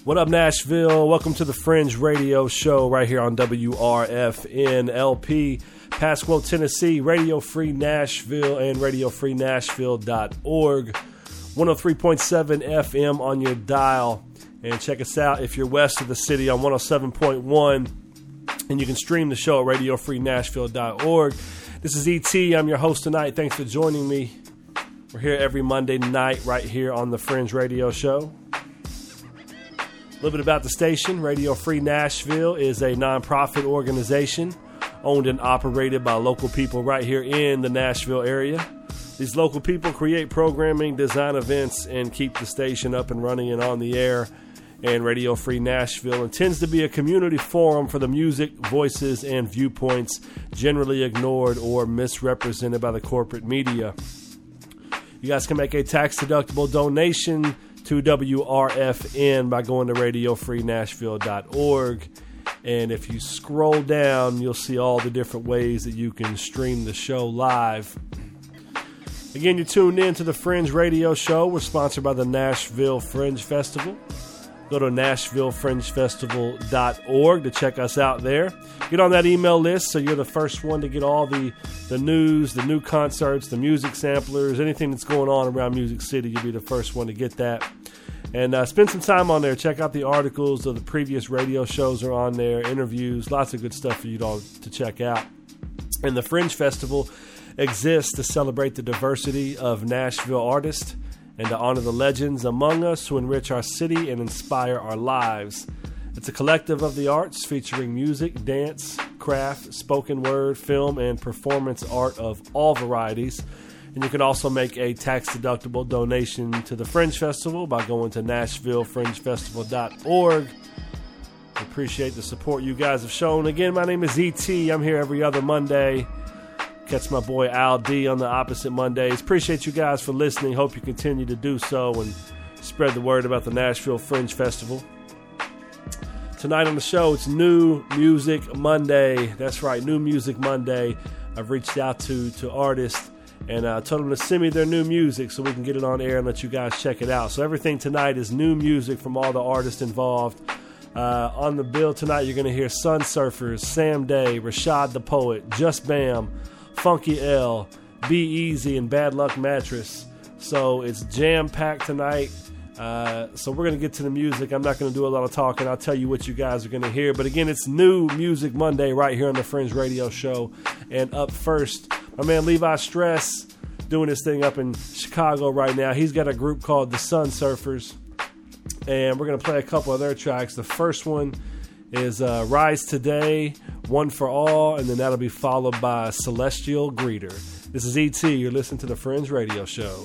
What up, Nashville? Welcome to the Fringe Radio Show right here on WRFN LP, Pasquo, Tennessee, Radio Free Nashville, and RadioFreeNashville.org. 103.7 FM on your dial. And check us out if you're west of the city on 107.1. And you can stream the show at RadioFreeNashville.org. This is E.T. I'm your host tonight. Thanks for joining me. We're here every Monday night right here on the Fringe Radio Show. A little bit about the station. Radio Free Nashville is a nonprofit organization owned and operated by local people right here in the Nashville area. These local people create programming, design events, and keep the station up and running and on the air. And Radio Free Nashville intends to be a community forum for the music, voices, and viewpoints generally ignored or misrepresented by the corporate media. You guys can make a tax-deductible donation to WRFN by going to RadioFreeNashville.org. And if you scroll down, you'll see all the different ways that you can stream the show live. Again, you're tuned in to the Fringe Radio Show. We're sponsored by the Nashville Fringe Festival. Go to NashvilleFringeFestival.org to check us out there. Get on that email list so you're the first one to get all the news, the new concerts, the music samplers, anything that's going on around Music City. You'll be the first one to get that. And spend some time on there. Check out the articles of the previous radio shows are on there, interviews, lots of good stuff for you all to check out. And the Fringe Festival exists to celebrate the diversity of Nashville artists and to honor the legends among us who enrich our city and inspire our lives. It's a collective of the arts featuring music, dance, craft, spoken word, film, and performance art of all varieties. And you can also make a tax-deductible donation to the Fringe Festival by going to NashvilleFringeFestival.org. I appreciate the support you guys have shown. Again, my name is E.T. I'm here every other Monday. Catch my boy Al D on the opposite Mondays. Appreciate you guys for listening. Hope you continue to do so and spread the word about the Nashville Fringe Festival. Tonight on the show, it's New Music Monday. That's right, New Music Monday. I've reached out to artists and told them to send me their new music so we can get it on air and let you guys check it out. So everything tonight is new music from all the artists involved. On the bill tonight, you're going to hear Sun Surfers, Sam Day, Rashad the Poet, Just Bam, Funky L, Be Easy, and Bad Luck Mattress. So it's jam-packed tonight. So we're going to get to the music. I'm not going to do a lot of talking. I'll tell you what you guys are going to hear. But again, it's New Music Monday right here on the Fringe Radio Show. And up first, my man Levi Stress doing his thing up in Chicago right now. He's got a group called the Sun Surfers. And we're going to play a couple of their tracks. The first one is Rise Today, One for All, and then that'll be followed by Celestial Greeter. This is E.T. You're listening to the Fringe Radio Show.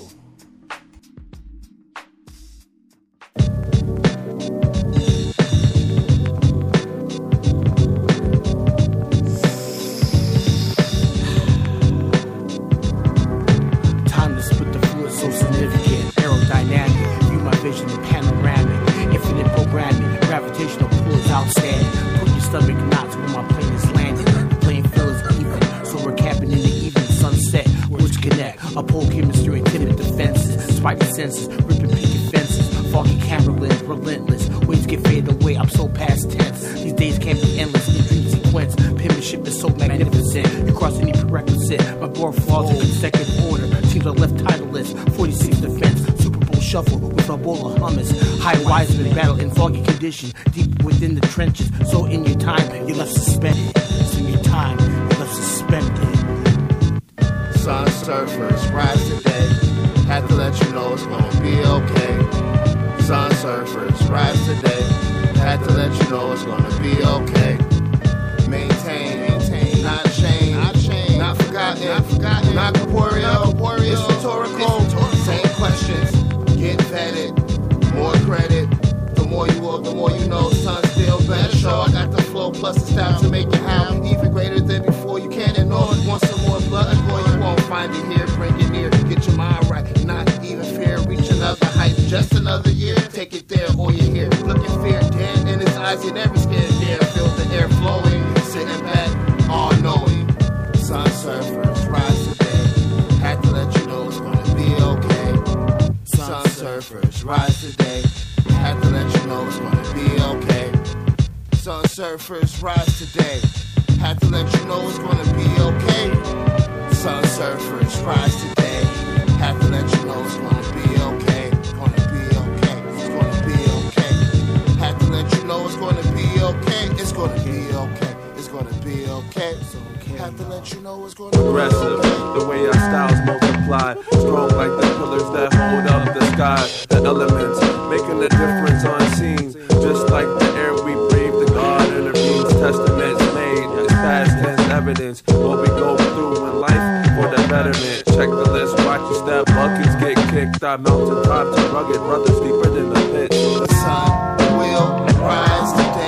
Time to split the fluid so significant, aerodynamic, view my vision in panoramic, infinite programming, gravitational pull is outstanding. Put your stomach knots when my plane is landing. The playing field is even, so we're camping in the evening sunset. Which connect, uphold chemistry and timid defenses. Spike the senses, ripping picket fences. Foggy camera lens, relentless. Waves get faded away, I'm so past tense. These days can't be endless, the dream sequence. Penmanship is so magnificent. You cross any prerequisite. My board flaws in consecutive order. Teams are left titleless. 46 defense, Super Bowl shuffle with a bowl of hummus. High Wiseman battle in foggy condition. Deep within the trenches. So in your time, you're left suspended. So in your time, you're left suspended. Sun Surfers, rise today. Had to let you know it's gonna be okay. Sun Surfers, rise today. Had to let you know it's gonna be okay. Maintain, not change, not forgotten, not corporeal. It's rhetorical. Same questions, get vetted. More credit. The more you work, the more you know. Sun still better. Show I got the flow plus the style to make it happen. Even greater than before. You can't ignore it. Want some more blood? Boy, you won't find it here. Bring it near. Get your mind right. Not even fear. Reach another height. Just another year. Take it there or you're here. Looking fear dead in his eyes. You're never scared. There. Feel the air flowing. Sitting back. All knowing. Sun Surfers, rise today. Had to let you know it's gonna be okay. Sun Surfers, rise today. Had to let you know it's gonna be okay. Sun surfers rise today. Had to let you know it's gonna be okay. Sun surfers rise today. Had to let you know it's gonna be okay. Gonna be okay. It's gonna be okay. Had to let you know it's gonna be okay. It's gonna be okay. It's gonna be okay. Have to let you know it's gonna be aggressive, the way our styles multiply, strong like the pillars that hold up the sky, the elements making a difference unseen, just like the air we breathe, the God intervenes, testaments made as past tense evidence, what we go through in life for the betterment. Check the list, watch your step, buckets get kicked, our mountaintops and rugged brothers deeper than the pit. The sun will rise today.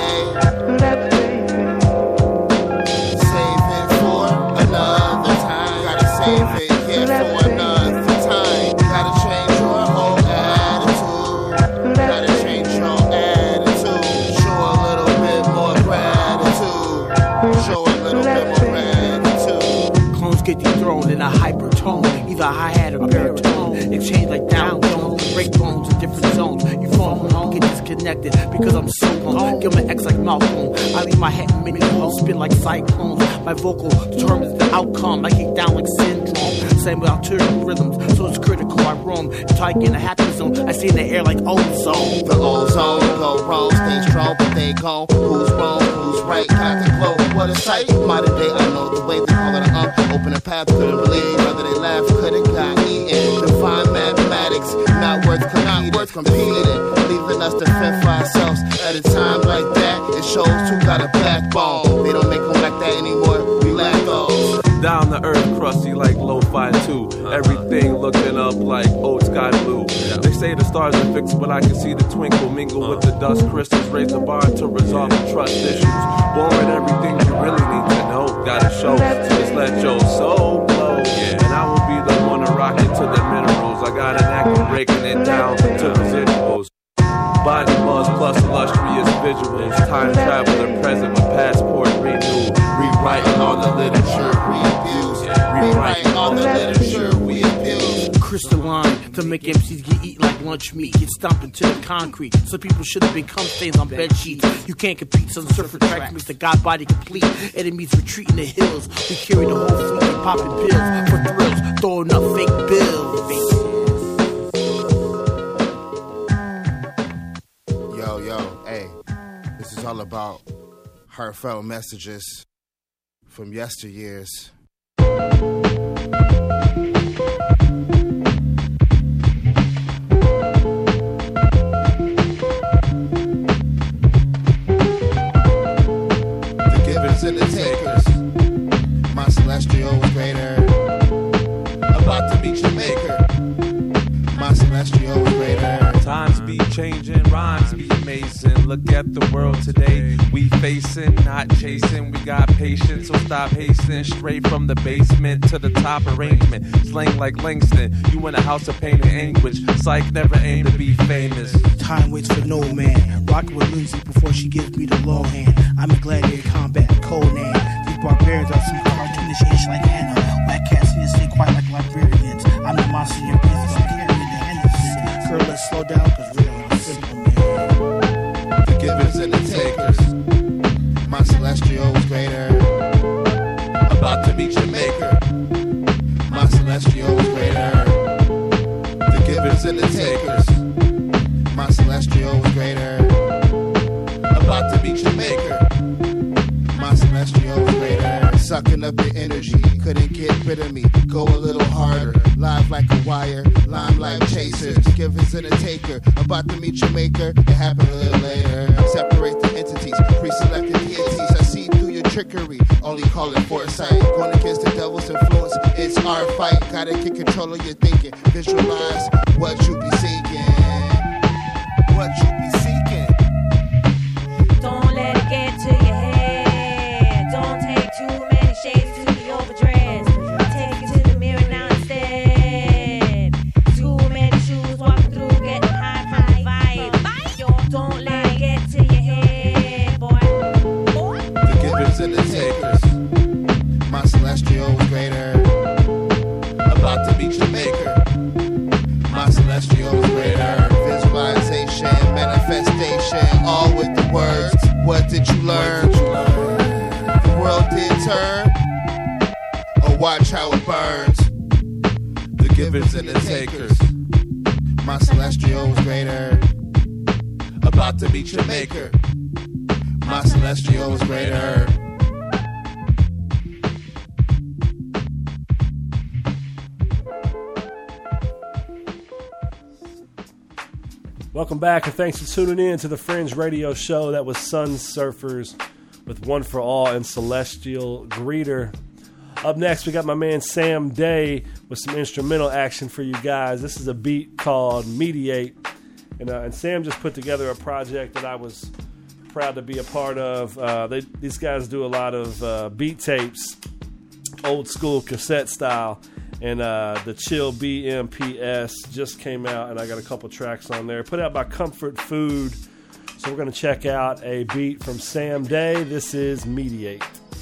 Get dethroned in a hypertone, either a hi-hat or baritone. Exchange like down tones, break bones in different zones. You phone home, get disconnected because I'm so home. Give my ex like Malcolm. I leave my head mini home, spin like cyclones. My vocal determines the outcome. I get down like syndrome. Same with alternative rhythms, so it's critical. I roam until I get in a happy zone. I see in the air like ozone. The ozone go wrong, stay strong, but they gone. Who's wrong, who's right? Got the glow. What a sight! Modern day, I know the way they call it a open a path. Couldn't believe whether they laughed, could've got eaten. Define mathematics, not worth competing. Leaving us to fend for ourselves. At a time like that, it shows who got a backbone. They don't make them like that anymore. We lack those. Down the earth, crusty like lo-fi too. Everything looking up like old sky blue. They say the stars are fixed, but I can see the twinkle mingle with the dust crystals. Raise the bar to resolve the trust issues. Born with everything you really need to know. Gotta show, just let your soul flow. And I will be the one to rock it to the minerals. I got an act of breaking it down to residuals. Body buzz plus illustrious visuals. Time traveler present with passport renewed. Rewriting all the literature we abuse. Rewriting all the literature we abuse. Crystalline to make MCs get eat like lunch meat, get stomped into the concrete. Some people should have been cum stains on bed sheets. You can't compete, so the surfer tracks makes the god body complete. Enemies retreat in the hills. We carry the whole fleet and popping pills for thrills, throwing up fake bills. Yo, hey, this is all about heartfelt messages from yesteryears. The givers and the takers, my celestial was greater. About to meet your maker, my celestial was greater. Times be changing, rhymes be amazing. Look at the world today. We facing, not chasing. We got patience, so stop hastening. Straight from the basement to the top arrangement. Slang like Langston. You in a house of pain and anguish. Psych never aimed to be famous. Time waits for no man. Rockin' with Lindsay before she gives me the low hand. I'm a gladiator combat, Conan. These barbarians are some cartoonish ish like Hannah. Whack cats here stay quiet like librarians. I'm the monster in prison, so carrying the Henderson. Girl, let's slow down, cause real and simple, man. The givers and the takers, my celestial was greater. About to meet your maker, my celestial was greater. The givers and the takers, my celestial was greater. About to meet your maker, my celestial was greater. Sucking up your energy, couldn't get rid of me. Go a little harder, live like a wire, limelight chasers. Givers and a taker, about to meet your maker. It happened a little later. Separate the entities, pre-selected deities. I see through your trickery, only call it foresight. Going against the devil's influence, it's our fight. Gotta get control of your thinking, visualize what you be seeking. What you be seeking. Don't let it get to your head. Don't take too many shades to the overdress. Take it to the mirror now instead. Too many shoes walking through, getting high from the vibe. Don't let it get to your head, boy. The givers and the takers, my celestial was greater. About to meet your maker, my celestial was greater. Visualization, manifest. words. What did you learn? The world did turn. Oh, watch how it burns. The givers and the takers. My celestial is greater. About to meet your maker. My celestial is greater. Welcome back, and thanks for tuning in to the Fringe Radio Show. That was Sun Surfers with One for All and Celestial Greeter. Up next, we got my man Sam Day with some instrumental action for you guys. This is a beat called Mediate, and Sam just put together a project that I was proud to be a part of. These guys do a lot of beat tapes, old school cassette style. And the Chill BMPS just came out, and I got a couple tracks on there. Put out by Comfort Food. So we're going to check out a beat from Sam Day. This is Mediate.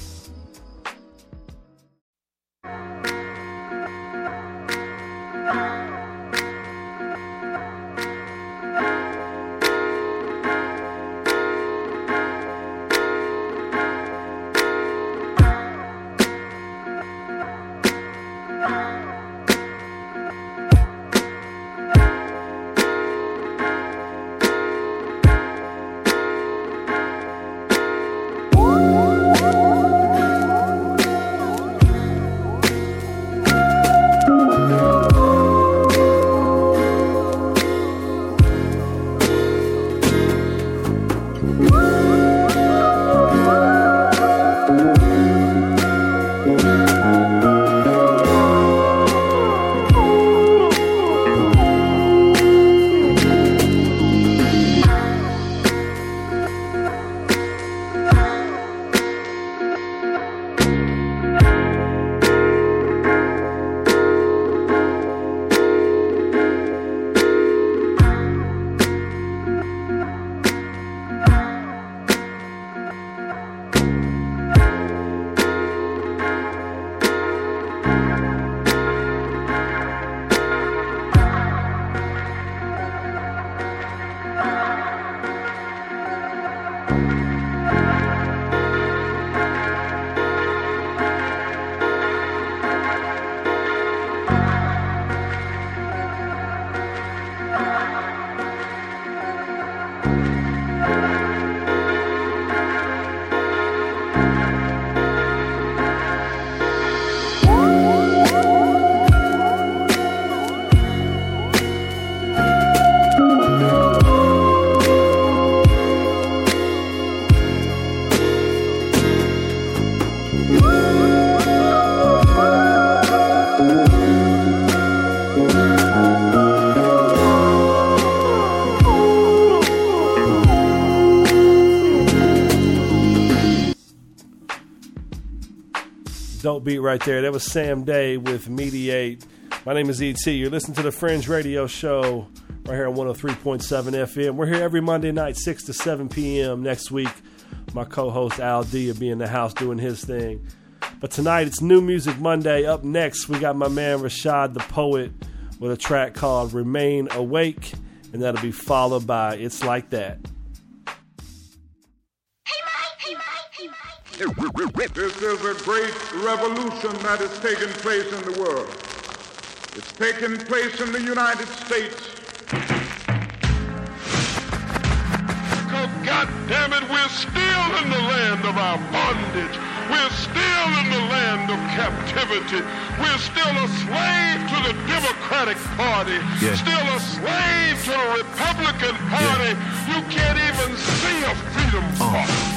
Dope beat right there. That was Sam Day with Mediate. My name is E.T. You're listening to the Fringe Radio Show right here on 103.7 FM. We're here every Monday night, 6 to 7 p.m. Next week, my co-host Al D will be in the house doing his thing. But tonight, it's New Music Monday. Up next, we got my man Rashad the Poet with a track called Remain Awake, and that'll be followed by It's Like That. This is a great revolution that is taking place in the world. It's taking place in the United States. Because, goddamn it, we're still in the land of our bondage. We're still in the land of captivity. We're still a slave to the Democratic Party. Still a slave to the Republican Party. You can't even see a freedom fight.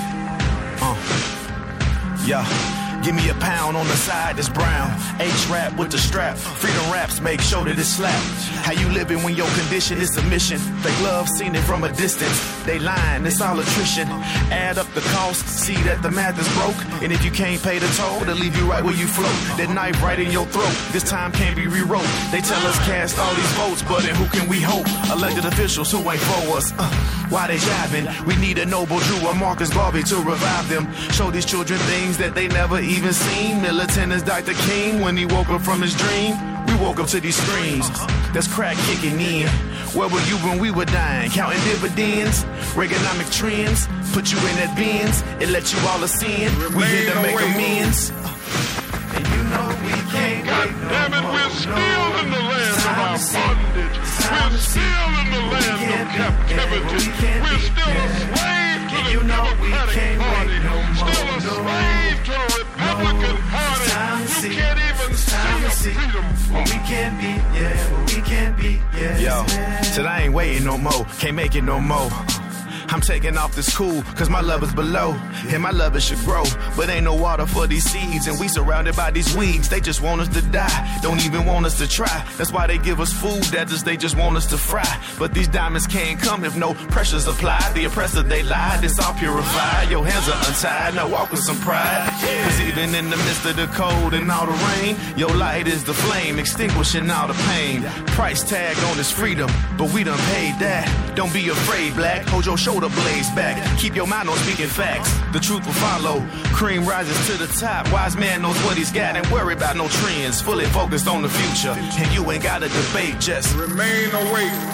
Yeah, give me a pound on the side that's brown. H-rap with the strap. Freedom raps make sure that it's slap. How you living when your condition is submission? Fake love seen it from a distance. They lying, it's all attrition. Add up the cost, see that the math is broke. And if you can't pay the toll, they'll leave you right where you float. That knife right in your throat, this time can't be rewrote. They tell us cast all these votes, but in who can we hope? Elected officials who ain't for us. Why they jiving? We need a Noble Drew or Marcus Garvey to revive them. Show these children things that they never even seen. Militant as Dr. King when he woke up from his dream. We woke up to these screams. That's crack kicking in. Where were you when we were dying? Counting dividends, Reaganomic trends. Put you in that bins and let you all ascend. We here to make amends. And you know we can't God damn it, we're still in the land of our bondage. We're still in the land of captivity. We're still a slave to the Democratic Party. Still a slave to the Republican Party. You can't even see your freedom. We can't be, we can't be, Yo, said I ain't waiting no more, can't make it no more. I'm taking off this cool, cause my love is below. And my love should grow, but ain't no water for these seeds. And we surrounded by these weeds, they just want us to die. Don't even want us to try, that's why they give us food deserts, they just want us to fry. But these diamonds can't come if no pressure's applied. The oppressor, they lied, it's all purified. Your hands are untied, now walk with some pride. Cause even in the midst of the cold and all the rain, your light is the flame, extinguishing all the pain. Price tag on this freedom, but we done paid that. Don't be afraid, black, hold your shoulder blades back. Keep your mind on speaking facts. The truth will follow. Cream rises to the top. Wise man knows what he's got. Ain't worry about no trends. Fully focused on the future. And you ain't got to debate. Just remain awake.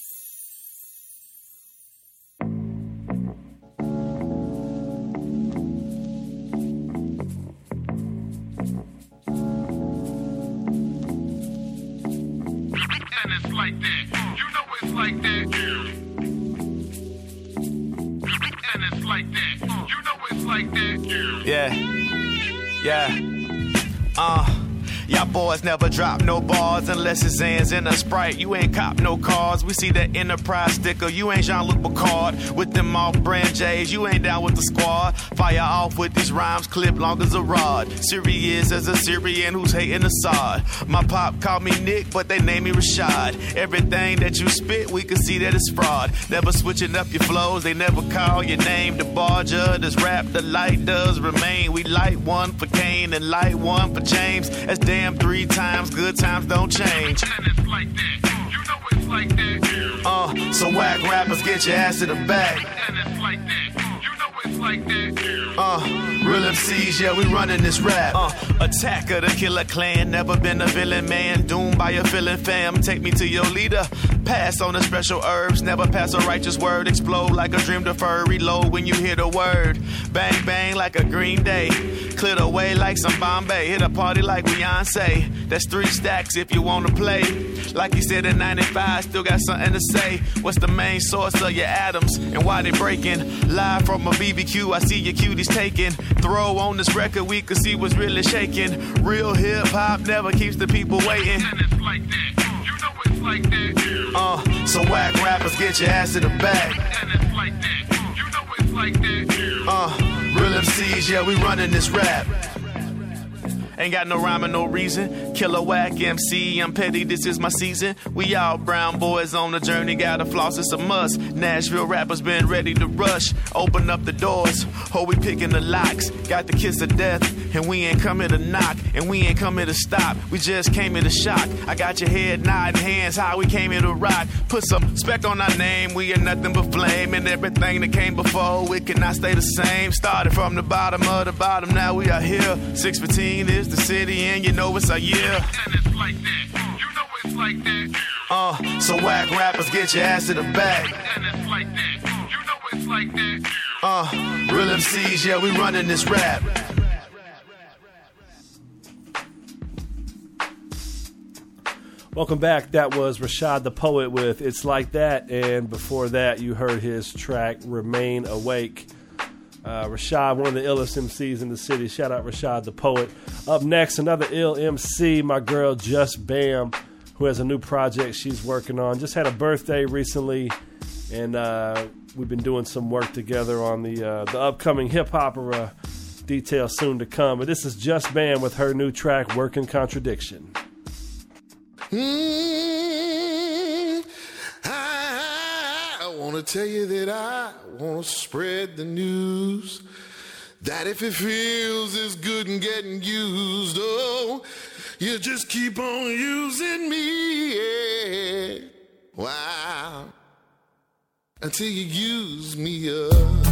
And it's like that. You know it's like that. And it's like that. You know it's like that. Y'all boys never drop no bars unless it's Zans in a Sprite. You ain't cop no cars. We see that Enterprise sticker. You ain't Jean-Luc Picard with them off-brand J's. You ain't down with the squad. Fire off with these rhymes, clip long as a rod. Serious as a Syrian who's hating Assad. My pop called me Nick, but they named me Rashad. Everything that you spit, we can see that it's fraud. Never switching up your flows. They never call your name. The barger, this rap, the light does remain. We light one for Kane and light one for James. That's damn 3 times, good times don't change. And it's like that. You know it's like that. So whack rappers, get your ass to the back. And it's like that. You know it's like that. Real MCs, yeah, we running this rap. Attacker, the killer clan, never been a villain man. Doomed by a villain fam, take me to your leader. Pass on the special herbs, never pass a righteous word. Explode like a dream deferred, reload when you hear the word. Bang, bang like a Green Day. Clear the way like some Bombay. Hit a party like Beyonce. That's 3 stacks if you wanna play. Like you said in 95, still got something to say. What's the main source of your atoms and why they breaking? Live from a BBQ, I see your cuties taking. Throw on this record, we can see what's really shaking. Real hip hop never keeps the people waiting. And it's like that. You know it's like that. So whack rappers, get your ass to the back. And it's like that. You know it's like that. Real MCs, yeah, we running this rap. Ain't got no rhyme and no reason. Killer whack MC, I'm petty, this is my season. We all brown boys on the journey, gotta floss, it's a must. Nashville rappers been ready to rush. Open up the doors, oh, we picking the locks. Got the kiss of death, and we ain't come here to knock. And we ain't come here to stop, we just came here to shock. I got your head nodding, hands high, we came here to rock. Put some respect on our name, we are nothing but flame. And everything that came before, it cannot stay the same. Started from the bottom of the bottom, now we are here. 615 is the city, and you know it's our year. And it's like that. You know it's like that. So whack rappers, get your ass to the back. And it's like that. You know it's like that. Real MCs, yeah, we running this rap. Welcome back. That was Rashad the Poet with It's Like That. And before that, you heard his track, Remain Awake. Rashad, one of the illest MCs in the city. Shout out Rashad the Poet. Up next, another ill MC, my girl Just Bam, who has a new project she's working on. Just had a birthday recently, and we've been doing some work together on the upcoming hip opera. Details soon to come. But this is Just Bam with her new track, Working Contradiction. I want to tell you that I want to spread the news that if it feels as good and getting used, oh, you just keep on using me, yeah. Wow, until you use me up.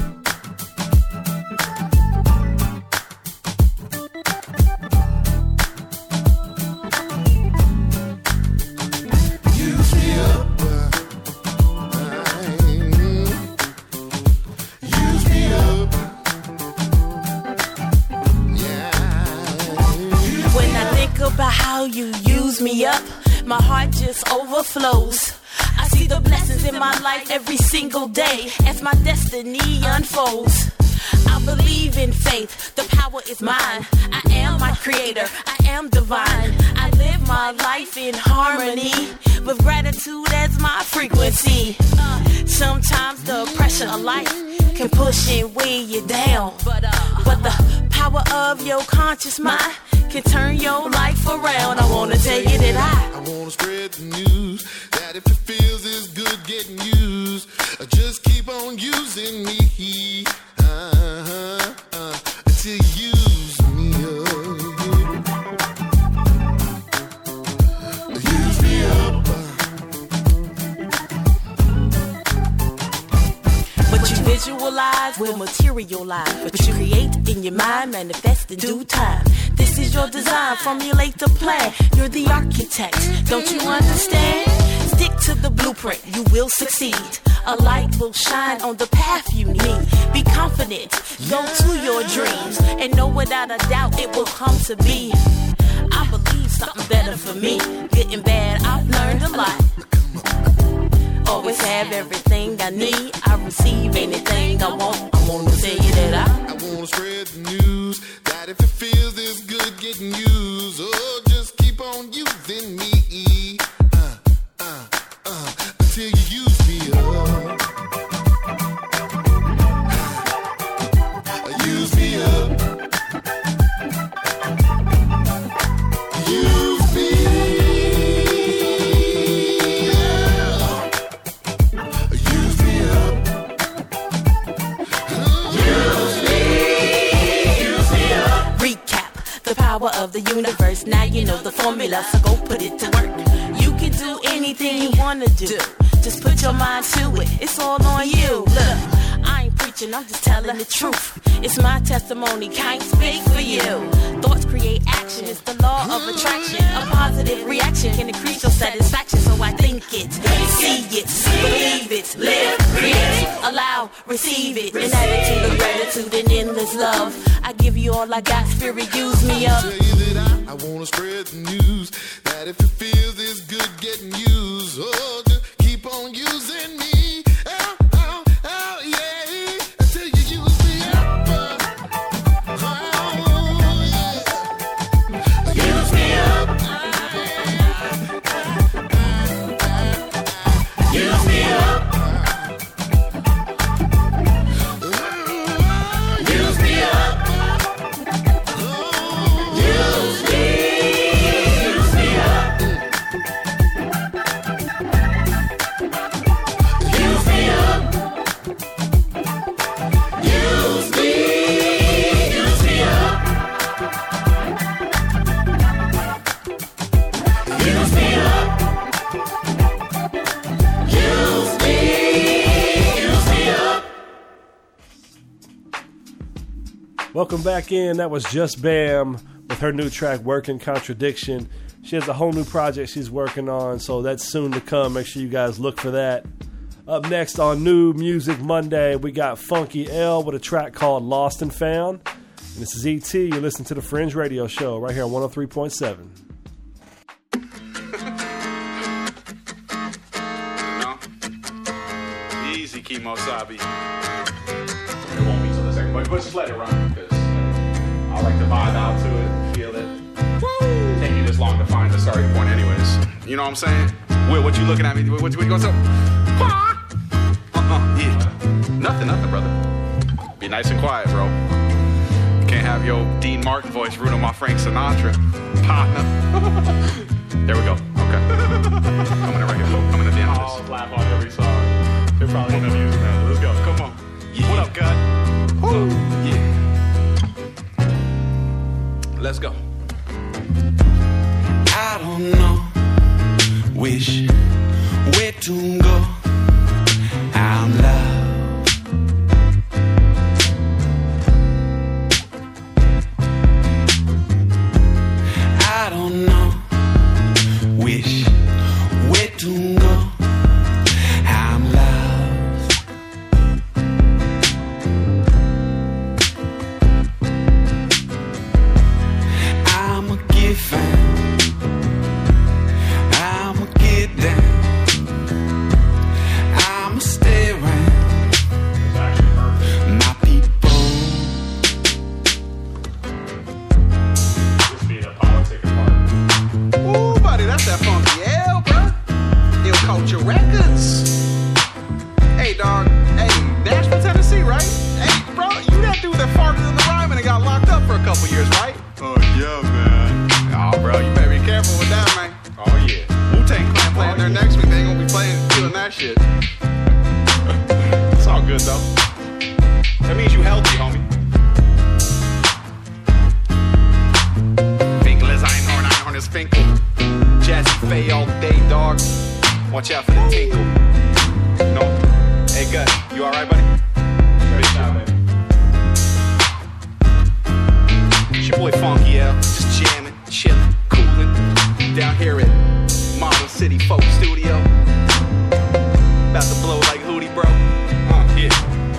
my heart just overflows. I see the blessings in my life every single day as my destiny unfolds. I believe in faith, the power is mine. I am my creator, I am divine. I live my life in harmony with gratitude as my frequency. Sometimes the pressure of life can push and weigh you down, but the power of your conscious mind can turn your life around. I wanna tell you that I wanna spread the news that if it feels it's good getting used, just keep on using me. Until you use me up. Use me up. What you visualize will materialize. What you create in your mind manifest in due time. This is your design, formulate the plan. You're the architect, don't you understand? Stick to the blueprint, you will succeed. A light will shine on the path you need. Be confident, go to your dreams, and know without a doubt it will come to be. I believe something better for me. Good and bad, I've learned a lot. Always have everything I need. I receive anything I want. I want to tell you that I want to spread the news that if it feels this good getting used, oh, just keep on using me. Until you use me up. Use me up. Use me. Use me up. Use me. Use me up. Recap the power of the universe. Now you know the formula, so go put it to work. You can do anything you wanna do. Just put your mind to it. It's all on you. Look, I ain't preaching, I'm just telling the truth. It's my testimony, can't speak for you. Thoughts create action, it's the law of attraction. A positive reaction can increase your satisfaction. So I think it, see it, believe it, live, create, allow, receive it. An attitude of gratitude and endless love. I give you all I got, spirit, use me up. Tell you that I wanna spread the news that if it feels it's good getting used, oh, just keep on using me. Yeah. Until you use me up. Use me up. Use me up. Use me up. Use me. Use me up. Use me up. Use me. Use me up. Use me up. Use me. Use me up. Welcome back in. That was Just Bam with her new track, Working Contradiction. She has a whole new project she's working on, so that's soon to come. Make sure you guys look for that. Up next on New Music Monday, we got Funky L with a track called Lost and Found. And this is E.T. You listen to the Fringe Radio Show right here on 103.7. Easy, Kimosabi. It won't be till the second, but just let it run because I like to vibe out to it, feel it. It take me this long to find the starting point, anyways. You know what I'm saying? Will, what you looking at me? What you gonna say? Yeah. Nothing, brother. Be nice and quiet, bro. You can't have your Dean Martin voice ruin my Frank Sinatra. Partner. There we go. Okay. Coming in right here. Coming at the end of this. I'll laugh on every song. They probably won't have used that. Let's go. Come on. Yeah. What up, God? Woo. Yeah. Let's go. I don't know wish where to go. I'm loved. I don't know wish where to go. I'm loved. I'm a gift. I'm there next week. They ain't gonna be doing that shit. It's all good though. That means you healthy, homie. Finkel is Einhorn is Finkel. Jazzy Faye all day, dog. Watch out for the tinkle. No. Hey, good. You alright, buddy? Great job, baby. It's your boy Funky L. Just jamming, chilling, cooling. Down here at Model City Folk Studio. About to blow like Hootie, bro. Yeah.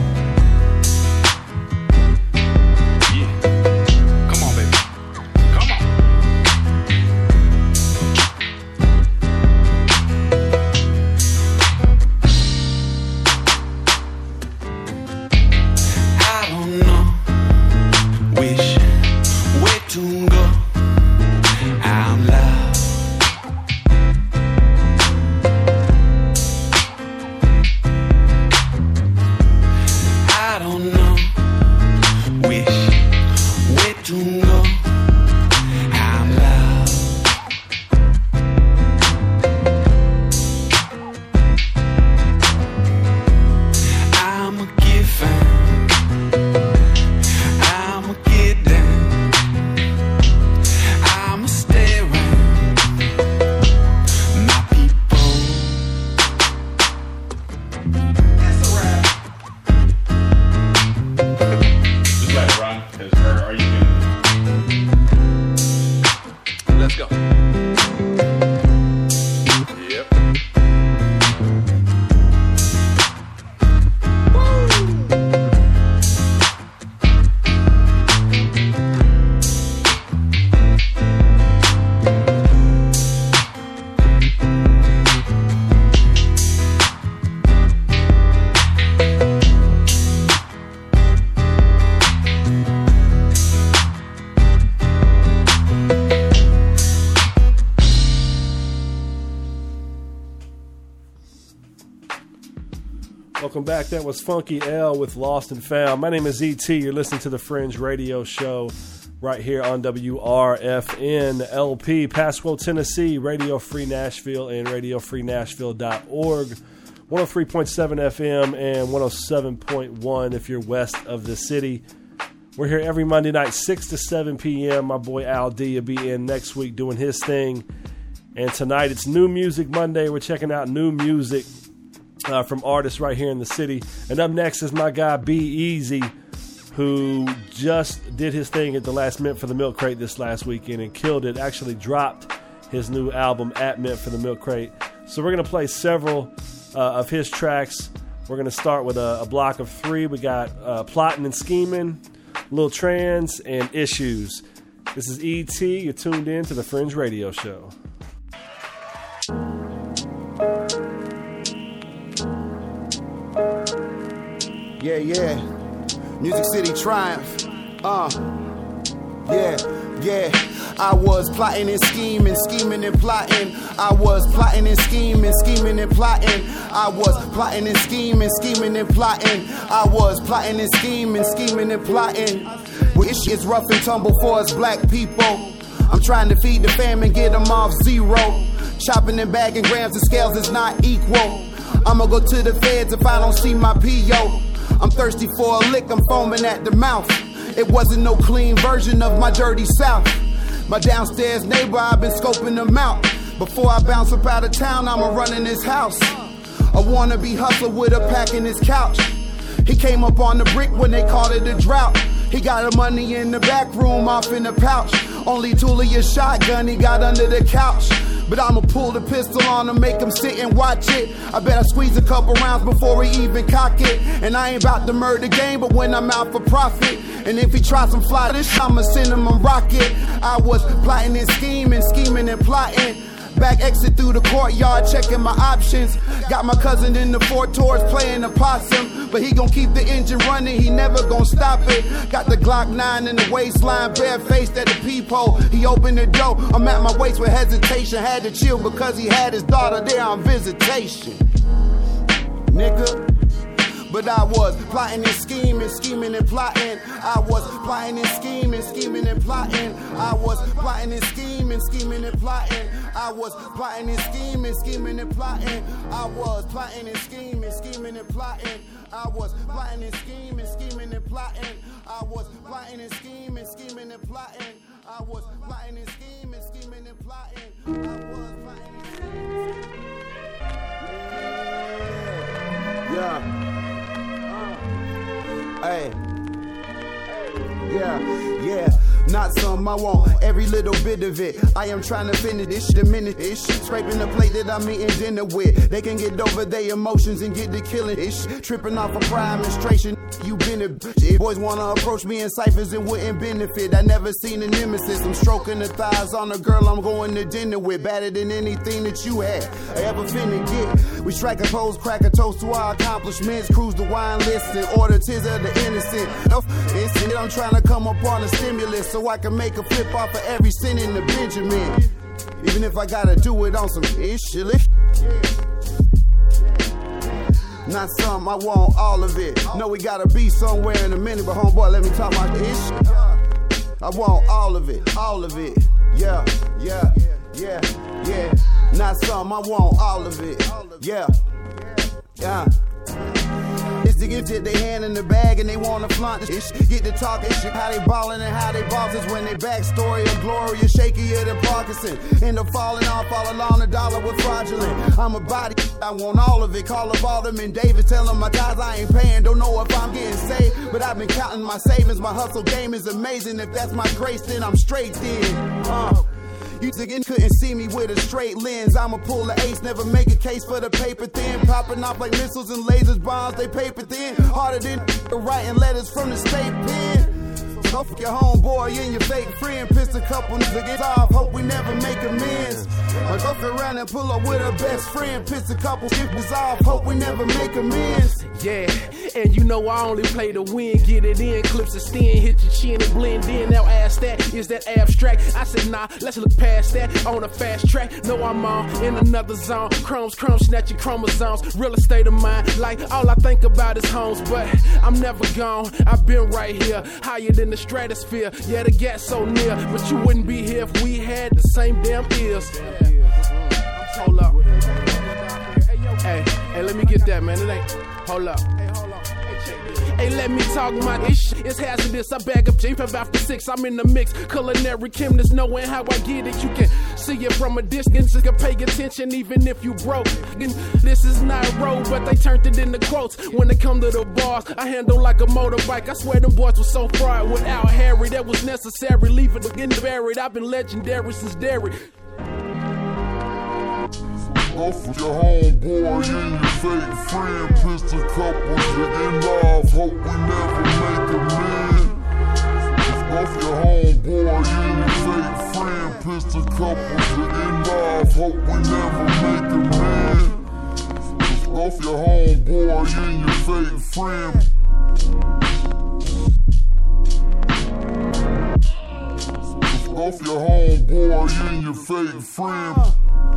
Yeah. Come on, baby. Come on. I don't know. Wish where to go. I'm loud. I don't know. Wish where to go. I'm loud. I'm a giver. I'm a get down. I'm a stay around. My people. That's a wrap. Just let it run, because are you gonna... Let's go. Yep. Welcome back. That was Funky L with Lost and Found. My name is E.T. You're listening to the Fringe Radio Show right here on WRFN LP, Pasquo, Tennessee, Radio Free Nashville, and RadioFreeNashville.org. 103.7 FM and 107.1 if you're west of the city. We're here every Monday night, 6 to 7 p.m. My boy Al D will be in next week doing his thing. And tonight it's New Music Monday. We're checking out new music from artists right here in the city. And up next is my guy B-Eazy, who just did his thing at the last Mint for the Milk Crate this last weekend and killed it. Actually dropped his new album at Mint for the Milk Crate. So we're going to play several of his tracks. We're going to start with a block of 3. We got Plotting and Scheming, Lil Trans, and Issues. This is E.T. You're tuned in to the Fringe Radio Show. Yeah, yeah. Music City Triumph. Yeah. I was plotting and scheming, scheming and plotting. I was plotting and scheming, scheming and plotting. I was plotting and scheming, scheming and plotting. I was plotting and scheming, scheming and plotting. Well, this shit's rough and tumble for us black people. I'm trying to feed the fam and get them off zero. Chopping and bagging grams, the scales is not equal. I'ma go to the feds if I don't see my P.O. I'm thirsty for a lick, I'm foaming at the mouth. It wasn't no clean version of my dirty south. My downstairs neighbor, I've been scoping them out. Before I bounce up out of town, I'ma run in his house. A wannabe hustler with a pack in his couch. He came up on the brick when they called it a drought. He got the money in the back room, off in the pouch. Only tool of your shotgun he got under the couch. But I'ma pull the pistol on him, make him sit and watch it. I bet I squeeze a couple rounds before he even cock it. And I ain't about to murder game, but when I'm out for profit. And if he tries some fly this, I'ma send him a rocket. I was plotting and scheming, scheming and plotting. Back exit through the courtyard, checking my options. Got my cousin in the Fort Taurus playing the possum. But he gon' keep the engine running, he never gon' stop it. Got the Glock 9 in the waistline, barefaced at the peephole. He opened the door, I'm at my waist with hesitation. Had to chill because he had his daughter there on visitation. Nigga. but I was plotting and scheming, scheming and plotting. I was plotting and scheming, scheming and plotting. I was plotting and scheming, scheming and plotting. I was plotting and scheming, scheming and plotting. I was plotting and scheming, scheming and plotting. I was plotting and scheming, scheming and plotting. I was plotting and scheming, scheming and plotting. I was plotting and scheming, scheming and plotting. I was plotting and scheming. Yeah. Hey. Yeah. Not some I want, every little bit of it. I am trying to finish this shit a minute. Ish. Scraping the plate that I'm eating dinner with. They can get over their emotions and get to killing ish. Tripping off a prime administration. You been a bitch. Boys wanna approach me in ciphers and wouldn't benefit. I never seen a nemesis. I'm stroking the thighs on a girl I'm going to dinner with. Better than anything that you had I ever finna get. We strike a pose, crack a toast to our accomplishments. Cruise the wine list and order tears of the innocent. I'm trying to come up on a stimulus so I can make a flip off of every sin in the Benjamin. Even if I gotta do it on some ish. Not some, I want all of it. Know we gotta be somewhere in a minute, but homeboy, let me talk my ish. I want all of it, all of it. Yeah. Not some, I want all of it. Yeah. It's the gift that they hand in the bag and they wanna flaunt this shit. Get to talking shit, how they ballin' and how they bosses when they backstory of Gloria, shakier than Parkinson. End up falling off all along the dollar with fraudulent. I'm a body, I want all of it. Call up Alderman David, tell him my tithes I ain't paying. Don't know if I'm getting saved, but I've been counting my savings. My hustle game is amazing. If that's my grace, then I'm straight then. You couldn't see me with a straight lens. I'ma pull the ace, never make a case for the paper thin. Popping off like missiles and lasers, bombs, they paper thin. Harder than writing letters from the state pen. So fuck your homeboy and your fake friend. Pissed a couple niggas off, hope we never make amends. Or go around and pull up with her best friend. Pissed a couple niggas off, hope we never make amends. Yeah, and you know I only play to win. Get it in, clips and stin, hit your chin and blend in. Now ask that, is that abstract? I said nah, let's look past that. On a fast track, no I'm on in another zone. Crumbs, snatching chromosomes. Real estate of mine, like all I think about is homes. But I'm never gone, I've been right here. Higher than the stratosphere, yeah the gap's so near. But you wouldn't be here if we had the same damn ears. Hold up. Hey, let me get that, man. It ain't. Hold up. Hey, let me talk my ish. It's hazardous. I bag up Jeep after 6. I'm in the mix. Culinary chemist, knowing how I get it. You can see it from a distance. You can pay attention even if you broke. This is not road, but they turned it into quotes. When it come to the bars, I handle like a motorbike. I swear them boys were so fried without Harry. That was necessary. Leave it getting buried. I've been legendary since Derry. Off with your homeboy and your fake friend. Pissed a couple to end off. Hope we never make amends. Off your homeboy and your fake friend. Pissed a couple to end off. Hope we never make amends. Off your homeboy and your fake friend. Off your homeboy and your fake friend.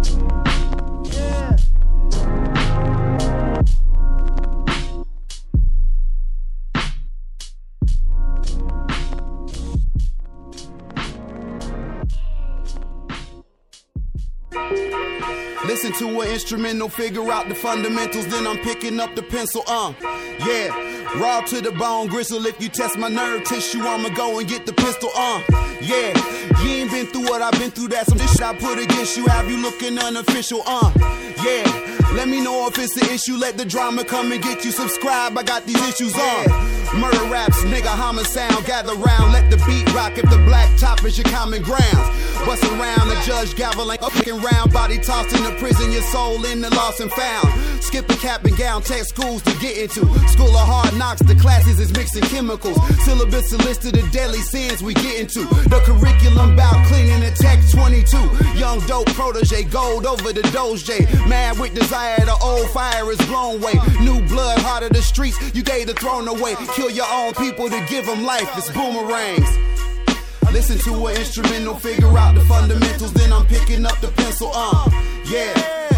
Listen to an instrumental, figure out the fundamentals, then I'm picking up the pencil, yeah. Raw to the bone, gristle. If you test my nerve tissue, I'ma go and get the pistol, yeah. You ain't been through what I've been through, that's some shit I put against you. Have you looking unofficial, yeah. Let me know if it's an issue, let the drama come and get you. Subscribe, I got these issues on. Murder raps, nigga, homicide, gather round. Let the beat rock if the black top is your common ground. Bust around, the judge gavel ain't fucking round. Body tossed in the prison, your soul in the lost and found. Skip the cap and gown, tech schools to get into. School of hard knocks, the classes is mixing chemicals. Syllabus a list of the deadly sins we get into. The curriculum bout cleaning the tech 22. Young dope protege, gold over the doge. Mad with desire, the old fire is blown away. New blood, heart of the streets, you gave the throne away. Kill your own people to give them life, it's boomerangs. Listen to an instrumental, figure out the fundamentals, then I'm picking up the pencil, yeah.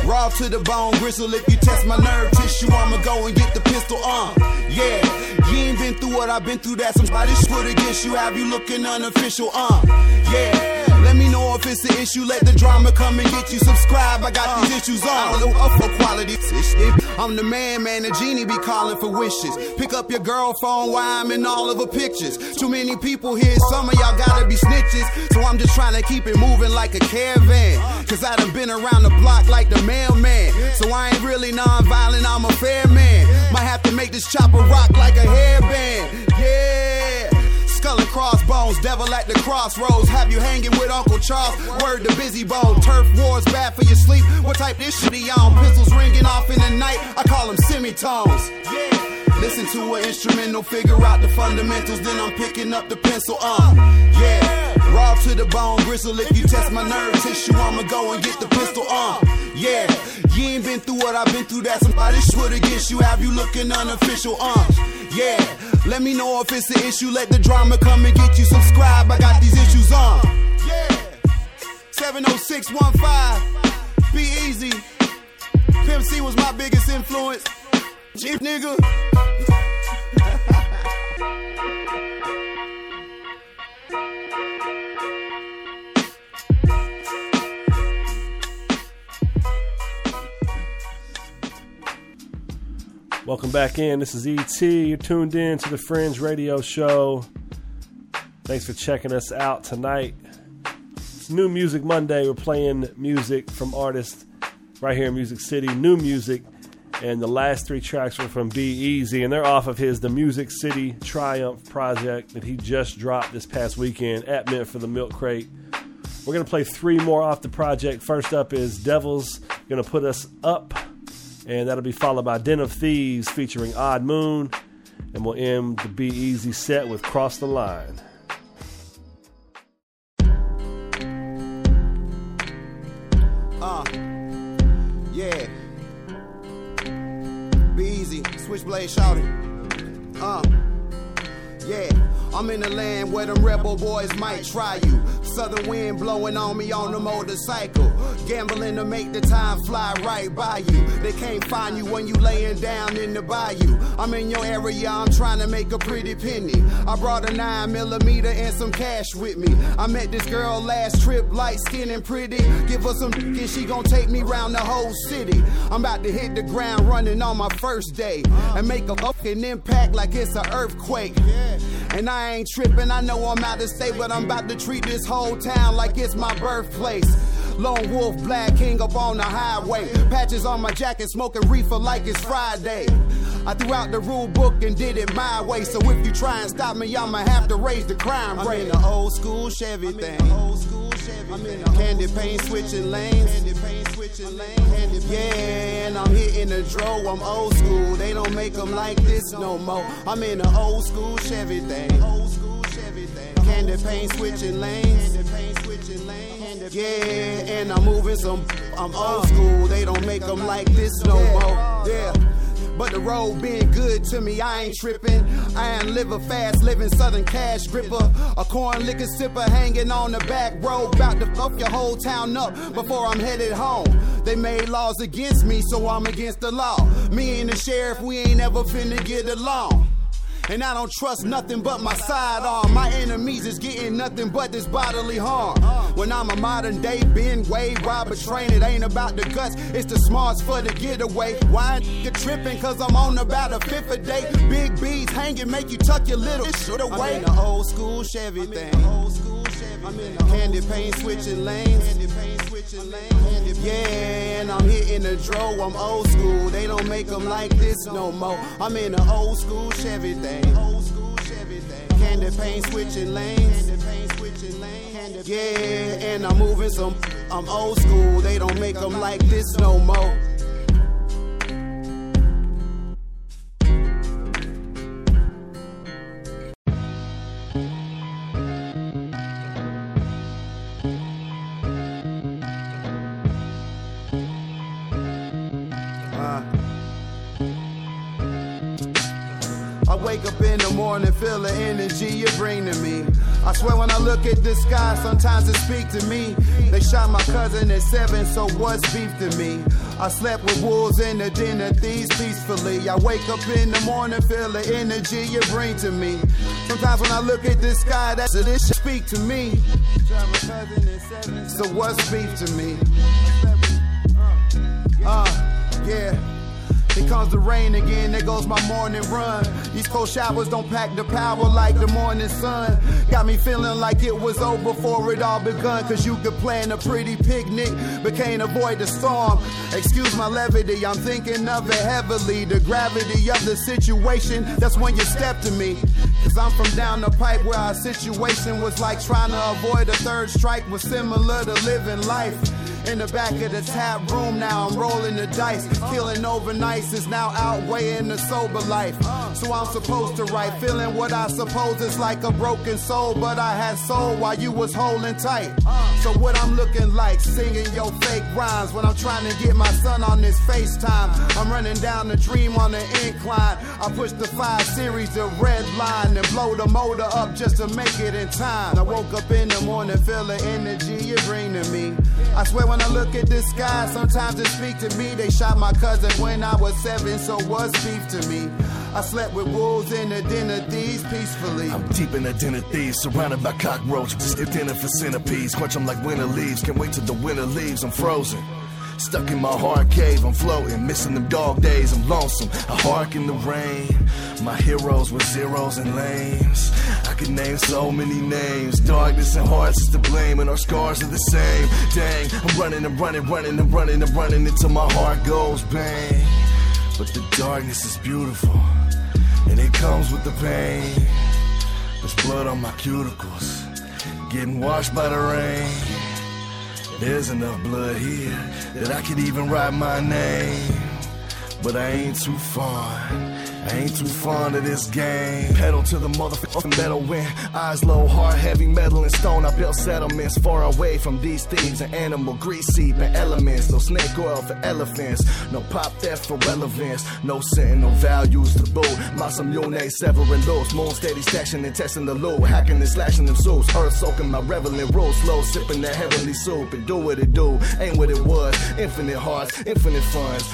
Raw to the bone, gristle. If you test my nerve tissue, I'ma go and get the pistol on. Yeah, you ain't been through what I've been through. That's somebody put against you. Have you looking unofficial? Yeah. Let me know if it's an issue. Let the drama come and get you. Subscribe. I got these issues on. I don't know for quality. I'm the man, the genie be calling for wishes. Pick up your girl phone while I'm in all of her pictures. Too many people here. Some of y'all gotta be snitches. So I'm just trying to keep it moving like a caravan. Cause I done been around the block like the mailman. So I ain't really non-violent. I'm a fair man. Might have to make this chopper rock like a hairband. Yeah. Skull and crossbones, devil at the crossroads. Have you hanging with Uncle Charles? Word to Busy Bone. Turf wars bad for your sleep. What type this shit he on? Pistols ringing off in the night. I call them semitones. Yeah. Listen to an instrumental, figure out the fundamentals. Then I'm picking up the pencil. Yeah. Raw to the bone, gristle. If you test my nerve tissue, I'ma go and get the pistol. Yeah. You ain't been through what I've been through. That's somebody should against you. Have you looking unofficial? Yeah. Let me know if it's an issue. Let the drama come and get you. Subscribe. I got these issues on. Yeah. 70615. Be easy. Pimp C was my biggest influence. Chief nigga. Welcome back in. This is E.T. You're tuned in to the Fringe Radio Show. Thanks for checking us out tonight. It's New Music Monday. We're playing music from artists right here in Music City. New music. And the last three tracks were from Be Easy. And they're off of his The Music City Triumph project that he just dropped this past weekend at Mint for the Milk Crate. We're going to play three more off the project. First up is Devil's going to Put Us Up. And that'll be followed by Den of Thieves featuring Odd Moon. And we'll end the Be Easy set with Cross the Line. Yeah. Be easy. Switchblade shouting. Yeah. I'm in the land where them rebel boys might try you. Southern wind blowing on me on the motorcycle. Gambling to make the time fly right by you. They can't find you when you laying down in the bayou. I'm in your area, I'm trying to make a pretty penny. I brought a 9mm and some cash with me. I met this girl last trip, light skin and pretty. Give her some and she gon' take me round the whole city. I'm about to hit the ground running on my first day. And make a fucking impact like it's an earthquake. And I ain't tripping, I know I'm out of state, but I'm about to treat this whole town like it's my birthplace. Lone Wolf, Black King up on the highway. Patches on my jacket, smoking reefer like it's Friday. I threw out the rule book and did it my way. So if you try and stop me, I'ma have to raise the crime rate. I'm in the old school Chevy thing. I'm in the candy paint switching lanes. Yeah, and I'm hitting the dro. I'm old school. They don't make them like this no more. I'm in the old school Chevy thing. Candy paint switching lanes. Yeah, and I'm moving some. I'm old school. They don't make them like this no more. Yeah. But the road been good to me, I ain't tripping. I ain't live a fast living Southern cash gripper. A corn liquor sipper hanging on the back road. About to fuck your whole town up before I'm headed home. They made laws against me, so I'm against the law. Me and the sheriff, we ain't ever finna get along. And I don't trust nothing but my sidearm. My enemies is getting nothing but this bodily harm. When I'm a modern day Ben Wade robber train, it ain't about the guts, it's the smarts for the getaway. Why you tripping? Cause I'm on about a fifth a day. Big B's hanging, make you tuck your little shit away. I'm in the old school Chevy thing. I'm in the candy paint switching lanes. Yeah, and I'm hitting the dro. I'm old school. They don't make them like this no more. I'm in the old school Chevy thing. Candy paint switching lanes. Yeah, and I'm moving some. I'm old school. They don't make them like this no more. I wake up in the morning, feel the energy you bring to me. I swear when I look at the sky, sometimes it speak to me. They shot my cousin at 7, so what's beef to me? I slept with wolves in the den of thieves peacefully. I wake up in the morning, feel the energy you bring to me. Sometimes when I look at the sky, that's what this shit speak to me. Shot my cousin at 7, so what's beef to me? Yeah. Here comes the rain again, there goes my morning run. East Coast showers don't pack the power like the morning sun. Got me feeling like it was over before it all begun. Cause you could plan a pretty picnic, but can't avoid the storm. Excuse my levity, I'm thinking of it heavily. The gravity of the situation, that's when you step to me. Cause I'm from down the pipe where our situation was like trying to avoid a third strike was similar to living life. In the back of the tap room now, I'm rolling the dice. Killing overnights is now outweighing the sober life. So I'm supposed to write, feeling what I suppose is like a broken soul. But I had soul while you was holding tight. So what I'm looking like, singing your fake rhymes when I'm trying to get my son on this FaceTime. I'm running down the dream on the incline. I push the 5 series to red line and blow the motor up just to make it in time. I woke up in the morning, feel the energy you bring to me. I swear when I look at the sky, sometimes it speak to me. They shot my cousin when I was 7, so what's beef to me? I slept with wolves in the den of thieves peacefully. I'm deep in the den of thieves, surrounded by cockroaches. It's dinner for centipedes, crunch them like winter leaves. Can't wait till the winter leaves, I'm frozen. Stuck in my hard cave, I'm floating, missing them dog days, I'm lonesome. I harken the rain, my heroes were zeros and lames. I could name so many names, darkness and hearts is to blame, and our scars are the same. Dang, I'm running until my heart goes bang. But the darkness is beautiful, and it comes with the pain. There's blood on my cuticles, getting washed by the rain. There's enough blood here that I could even write my name. But I ain't too fond of this game. Pedal to the motherfucking metal wind. Eyes low, heart heavy, metal and stone. I built settlements far away from these thieves and animal grease seeping elements. No snake oil for elephants, no pop theft for relevance. No sin, no values to boot. Masamune severing loose. Moon steady stashing and testing the loot. Hacking and slashing them suits. Earth soaking my reveling rules. Slow sipping that heavenly soup. And do what it do, ain't what it was. Infinite hearts, infinite funds.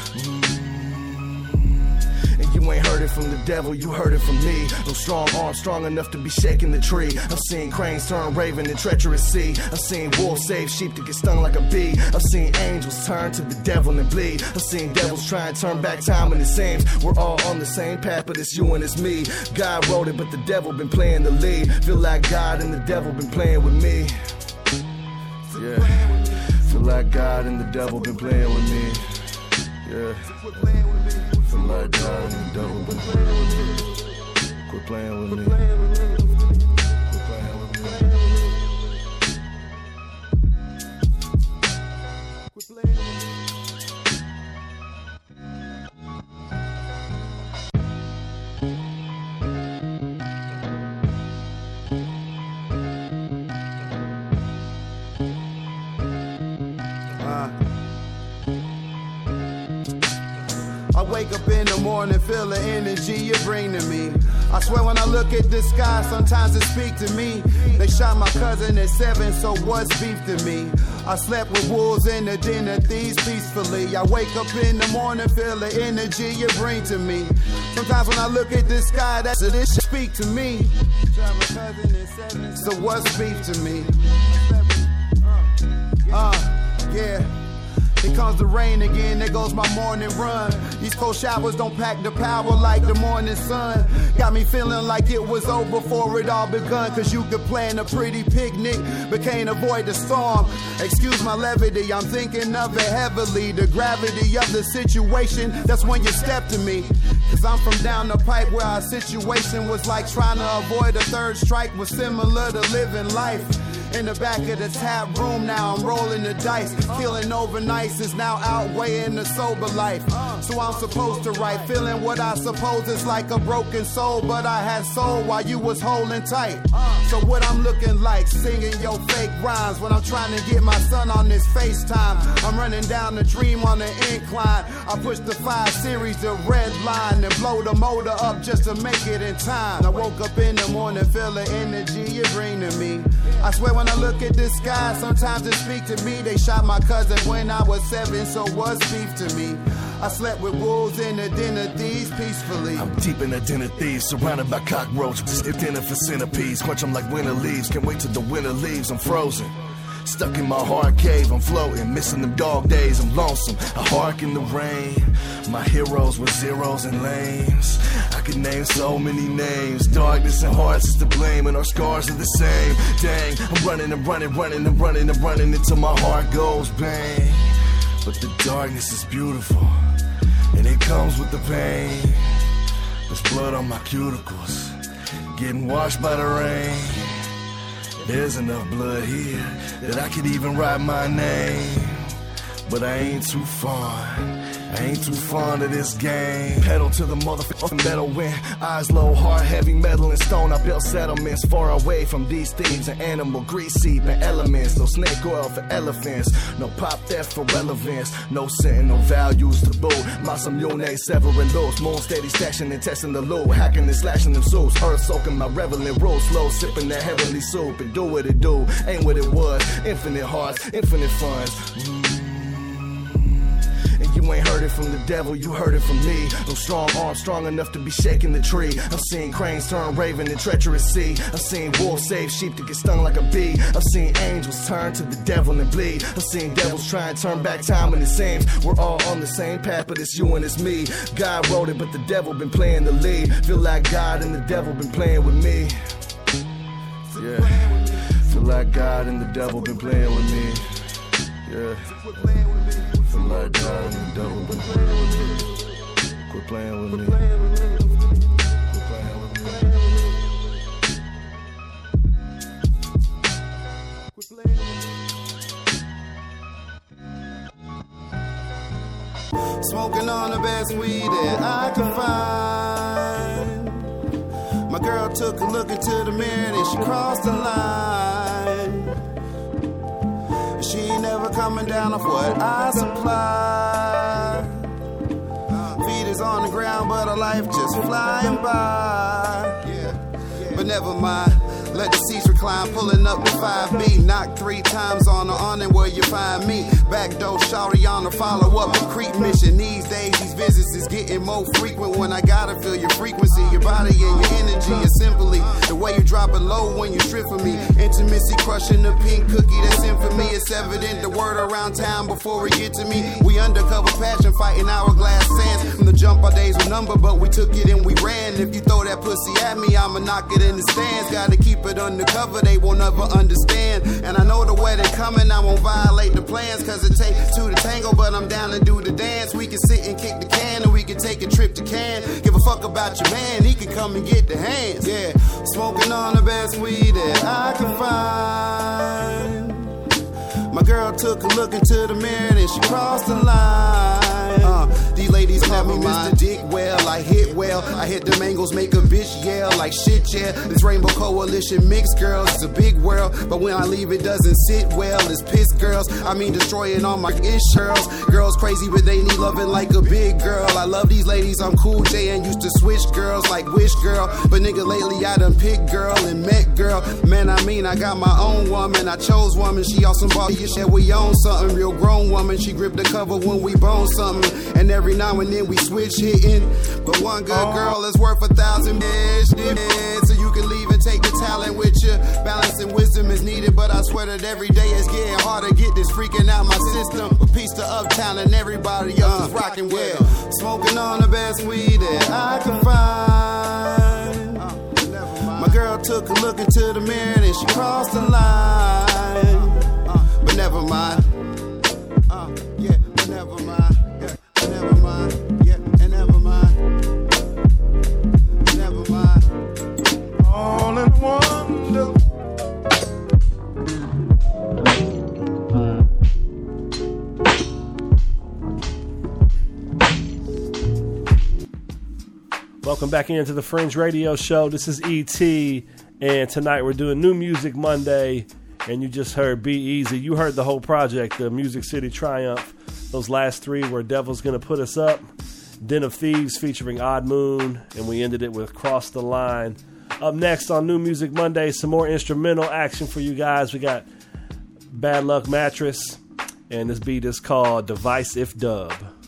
You ain't heard it from the devil, you heard it from me. No strong arm, strong enough to be shaking the tree. I've seen cranes turn raven in treacherous sea. I've seen wolves save sheep to get stung like a bee. I've seen angels turn to the devil and bleed. I've seen devils try and turn back time when it seems we're all on the same path, but it's you and it's me. God wrote it, but the devil been playing the lead. Feel like God and the devil been playing with me. Yeah. Feel like God and the devil been playing with me. Yeah. Feel like God and the devil been playing with me. Quit playing with me. Quit playing with me. Quit playing with me. I wake up in the morning, feel the energy you bring to me. I swear when I look at the sky, sometimes it speak to me. They shot my cousin at 7, so what's beef to me? I slept with wolves in the den of thieves peacefully. I wake up in the morning, feel the energy you bring to me. Sometimes when I look at the sky, that's what this shit speak to me. Shot my cousin at 7, so what's beef to me? Yeah. Here comes the rain again, there goes my morning run. East Coast showers don't pack the power like the morning sun. Got me feeling like it was over before it all begun. Cause you could plan a pretty picnic, but can't avoid the storm. Excuse my levity, I'm thinking of it heavily. The gravity of the situation, that's when you step to me. Cause I'm from down the pipe where our situation was like trying to avoid a third strike was similar to living life. In the back of the tap room now, I'm rolling the dice. Killing overnights is now outweighing the sober life. So I'm supposed to write, feeling what I suppose is like a broken soul, but I had soul while you was holding tight. So what I'm looking like, singing your fake rhymes when I'm trying to get my son on this FaceTime. I'm running down the dream on the incline. I push the 5 series, the red line, and blow the motor up just to make it in time. I woke up in the morning, feel the energy you bring to me. I swear when I look at the sky, sometimes it speak to me. They shot my cousin when I was 7, so what's beef to me? I slept with wolves in the den of thieves peacefully. I'm deep in the den of thieves, surrounded by cockroaches. It's dinner for centipedes, quench them like winter leaves. Can't wait till the winter leaves, I'm frozen. Stuck in my hard cave, I'm floating, missing them dog days, I'm lonesome. I hark in the rain, my heroes were zeros and lames. I could name so many names, darkness and hearts is to blame, and our scars are the same. Dang, I'm running and running, running and running and running until my heart goes bang. But the darkness is beautiful, and it comes with the pain. There's blood on my cuticles, getting washed by the rain. There's enough blood here that I could even write my name. But I ain't too fond of this game. Pedal to the motherfucking metal wind. Eyes low, heart heavy, metal and stone. I built settlements far away from these thieves and animal grease seep and elements. No snake oil for elephants, no pop theft for relevance. No setting, no values to boot. Masamune severing loose. Moon steady stashing and testing the loot. Hacking and slashing them suits. Earth soaking my reveling rules. Slow sipping that heavenly soup. And do what it do, ain't what it was. Infinite hearts, infinite funds. You ain't heard it from the devil, you heard it from me. No strong arm strong enough to be shaking the tree. I've seen cranes turn raven in treacherous sea. I've seen wolves save sheep to get stung like a bee. I've seen angels turn to the devil and bleed. I've seen devils try and turn back time when it seems we're all on the same path, but it's you and it's me. God wrote it, but the devil been playing the lead. Feel like God and the devil been playing with me. Yeah. Feel like God and the devil been playing with me. Yeah. Feel like God and the devil been playing with me. Quit playing with me. Quit playing with me. Quit playing with me. Smoking on the best weed that I could find. My girl took a look into the mirror and she crossed the line. She ain't never coming down off what I supply. Feet is on the ground, but her life just flying by. But never mind. Let the seats recline, pulling up the 5B. Knock 3 times on the awning where you find me. Backdoor shawty on the follow-up creep mission. These days, these visits is getting more frequent when I gotta feel your frequency, your body and your energy. And simply, the way you drop it low when you strip for me. Intimacy crushing the pink cookie that's in for me. It's evident the word around town before it get to me. We undercover passion fighting hourglass sands. From the jump, our days were numbered, but we took it and we ran. If you throw that pussy at me, I'ma knock it in the stands. Gotta keep it undercover, they won't ever understand. And I know the wedding coming, I won't violate the plans, cause it takes 2 to tango, but I'm down to do the dance. We can sit and kick the can, or we can take a trip to Cannes. Give a fuck about your man, he can come and get the hands. Yeah, smoking on the best weed that I can find. My girl took a look into the mirror and she crossed the line. These ladies call me Mr. Dick well, I hit well. I hit them angles, make a bitch yell like shit, yeah. This Rainbow Coalition mixed girls, it's a big world. But when I leave it doesn't sit well, it's piss girls. I mean destroying all my ish girls. Girls crazy but they need loving like a big girl. I love these ladies, I'm Cool J and used to switch girls like Wish girl. But nigga lately I done picked girl and met girl. Man I mean I got my own woman, I chose woman. She awesome ball, you shit we own something. Real grown woman, she gripped the cover when we bone something. And every now and then we switch hitting. But one good girl is worth 1,000 bitch. So you can leave and take the talent with you. Balance and wisdom is needed, but I swear that every day it's getting harder. Get this freaking out my system. A piece to Uptown and everybody else is rocking well. Smoking on the best weed that I can find. My girl took a look into the mirror and she crossed the line. But never mind. Yeah, but never mind. Yeah, never mind. Yeah, and never mind. Never mind. All in wonder. Welcome back into the Fringe Radio Show. This is E.T. and tonight we're doing New Music Monday. And you just heard Be Easy. You heard the whole project, the Music City Triumph. Those last three were Devil's Gonna Put Us Up, Den of Thieves featuring Odd Moon, and we ended it with Cross the Line. Up next on New Music Monday, some more instrumental action for you guys. We got Bad Luck Mattress, and this beat is called Device If Dub.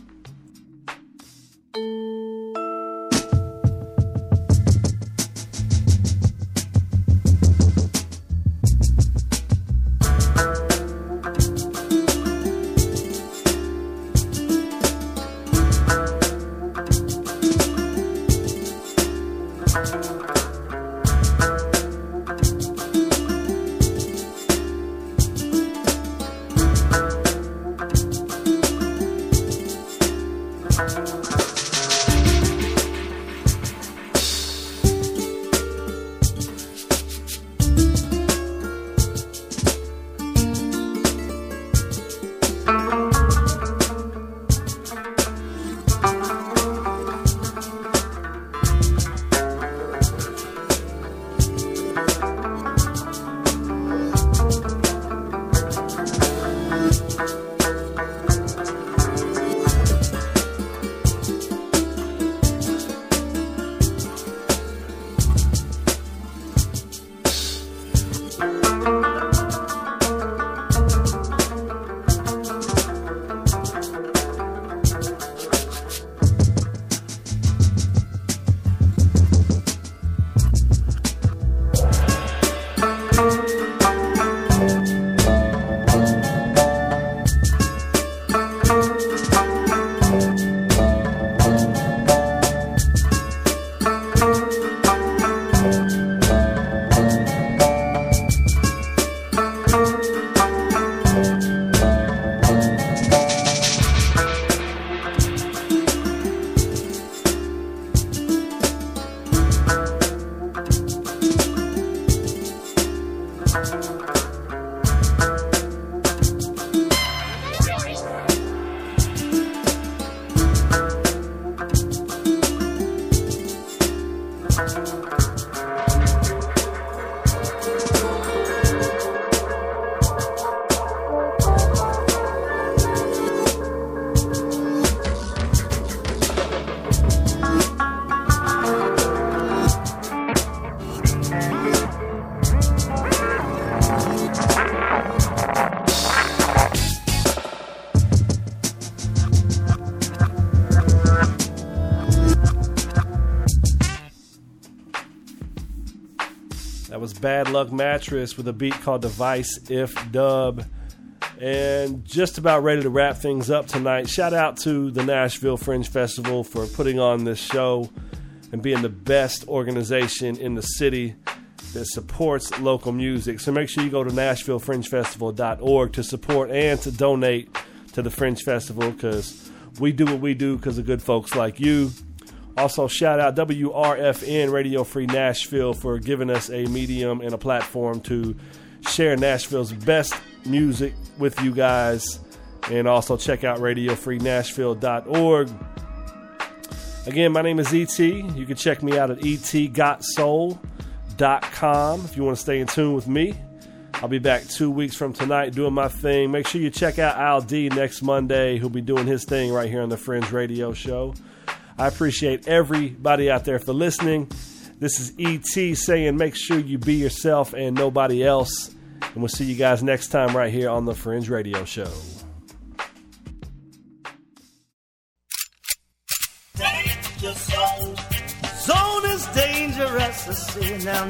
Bad Luck Mattress with a beat called Device If Dub. And just about ready to wrap things up tonight. Shout out to the Nashville Fringe Festival for putting on this show and being the best organization in the city that supports local music. So make sure you go to NashvilleFringeFestival.org to support and to donate to the Fringe Festival, because we do what we do because of good folks like you. Also, shout out WRFN Radio Free Nashville for giving us a medium and a platform to share Nashville's best music with you guys. And also check out RadioFreeNashville.org. Again, my name is E.T. You can check me out at etgotsoul.com if you want to stay in tune with me. I'll be back 2 weeks from tonight doing my thing. Make sure you check out Al D next Monday. He'll be doing his thing right here on the Fringe Radio Show. I appreciate everybody out there for listening. This is E.T. saying make sure you be yourself and nobody else. And we'll see you guys next time right here on the Fringe Radio Show. Danger zone. Zone is dangerous. I say now.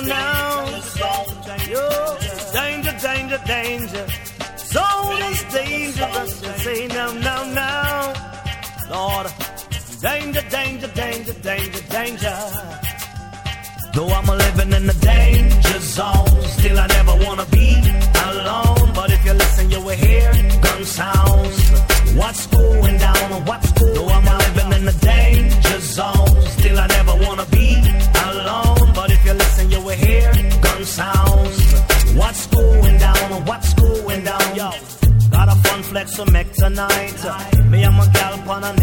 Danger, danger, danger. Zone is dangerous. I say now. Lord. Danger, danger, danger, danger, danger. Though I'm living in the danger zone, still I never wanna be alone. But if you listen, you will hear gun sounds. What's going down? What's going on? Though I'm living in the danger zone, still I never wanna be alone. But if you listen, you will hear gun sounds. What's going down? What's going down? Yo, got a fun flex to make tonight. Me and my gal on a ninja bike.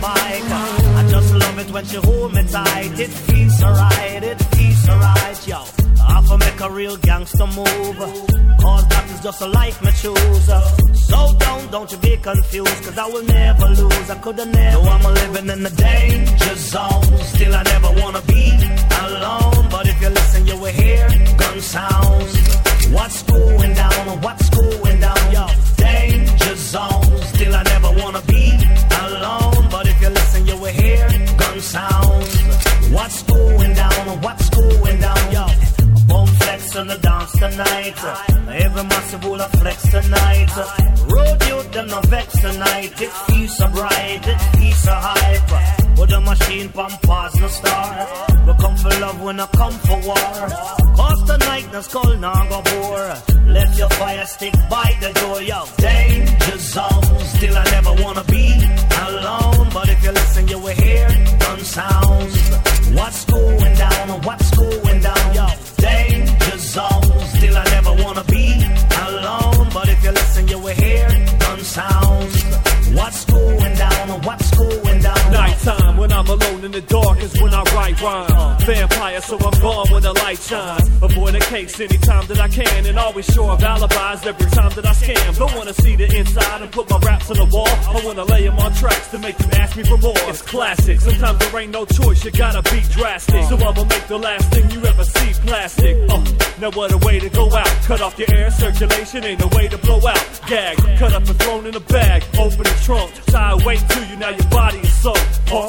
bike. I just love it when she hold me tight. It feels alright, it feels alright, yo. I for make a real gangster move, cause that is just a life me choose. So don't you be confused, cause I will never lose. I coulda never. No, I'm living in the danger zone. Still I never wanna be alone. But if you listen, you will hear gun sounds. What's going down? What's going down? Yo, danger zone. Still I never wanna be alone. But if you listen, you will hear gun sounds. What's going down? What's going down? Yo, bum flex on the dance tonight. Every massive will flex tonight. Road youth, them no vex tonight. It feels so bright, it feels so hype. But the machine pump pause no start. We come for love when I come for war. Cause tonight no skull now go bore. Let your fire stick by the door, yo. Danger zone. Still I never wanna be alone. But if you listen, you will hear gun sounds. What's going down? What's going down, yo? Danger zone. Still I never wanna be alone. But if you listen, you will hear gun sounds. What's going down? What's going down? Nighttime when I'm alone in the dark is when I write rhymes. Vampire, so I'm gone when the light shines. Avoid a case anytime that I can, and always sure of alibis every time that I scam. Don't wanna see the inside and put my raps on the wall. I wanna lay them on tracks to make you ask me for more. It's classic. Sometimes there ain't no choice, you gotta be drastic. So I'ma make the last thing you ever see plastic. Now what a way to go out. Cut off your air circulation, ain't no way to blow out. Gag, cut up and thrown in a bag. Open the trunk, tie weight to you, now your body is soaked.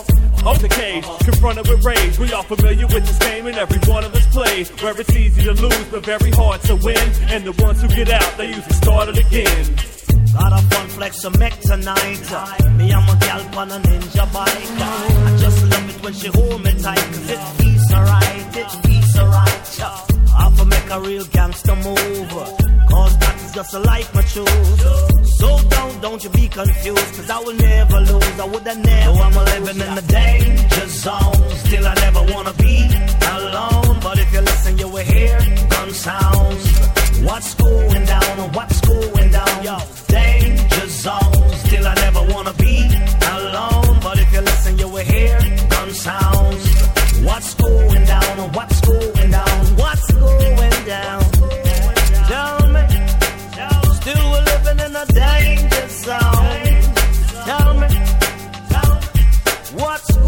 Off the cage, confronted with rage. We all familiar with this game and every one of us plays. Where it's easy to lose but very hard to win. And the ones who get out, they usually start it again. Got a fun flex to make tonight. Me and my gal on a ninja bike. I just love it when she hold me tight. Cause it feels alright, it feels alright. I for make a real gangster move. Cause that is just a life I choose. So don't you be confused. Cause I will never lose, I woulda never. No, I'm living in the danger zone. Still I never wanna be alone. But if you listen, you will hear gun sounds. What's going down? What's going down? Yo, danger zone. Still I never wanna be alone. But if you listen, you will hear gun sounds. What's going down? What's going down? What's going down? Tell me. Still we're living in a danger zone. Tell me. What's